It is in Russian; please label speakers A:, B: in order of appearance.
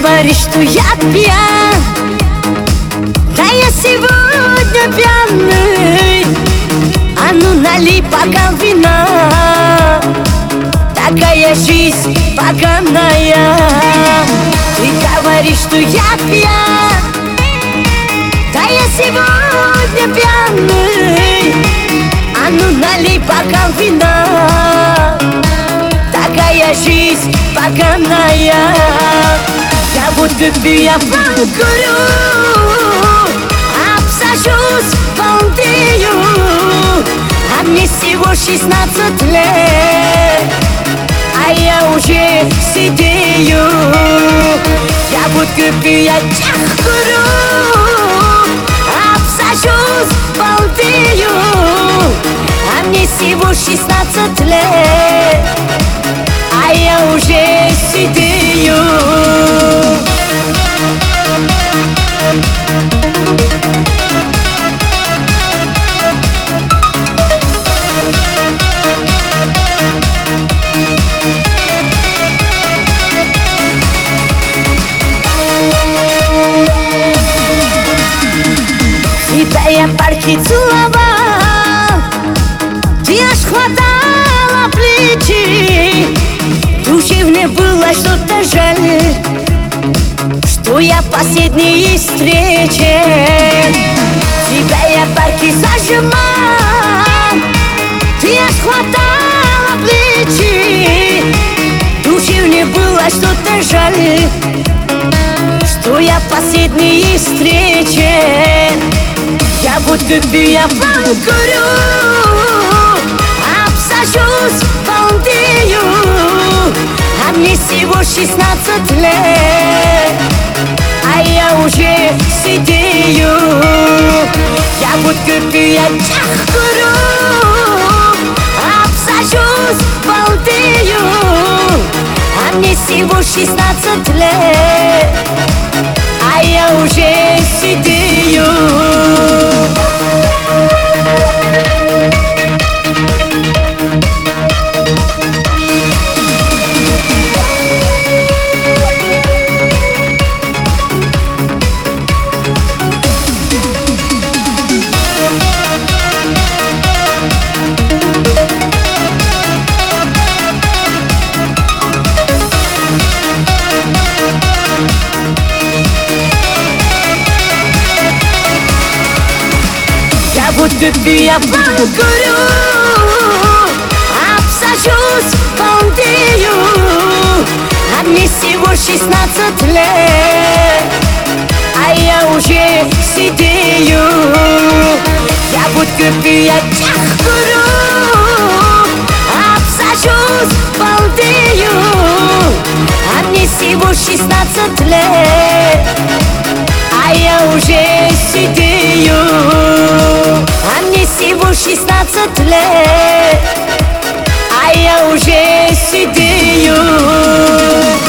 A: говоришь, что я пьян, да я сегодня пьяный. А ну налей бокал вина, такая жизнь поганая. Ты говоришь, что я пьян, да я сегодня пьяный. А ну налей бокал вина, такая жизнь поганая. Я вот я покурю, обсажусь, балдею, а мне всего 16 лет, а я уже сидею. Я вот я курю, обсажусь, балдею, а мне всего 16 лет, а я уже сидею. Тебя я парки целовал, ты аж хватала плечи. Душевне было что-то жаль, что я последней встрече. Тебя я парки зажимал, ты аж хватала плечи. Душевне было что-то жаль, что я последней встрече. Я вот я покурю, обсажусь, балдею, а мне всего 16 лет, а я уже сидею. Я вот я курю, обсажусь, балдею, а мне всего 16 лет, а я уже сидею. Я вот я покурю, обсажусь, балдею, а мне всего 16 лет, а я уже сидею. Я вот я курю, обсажусь, балдею, а мне всего 16 лет, а я уже сидею. А мне всего 16 лет, а я уже сидею.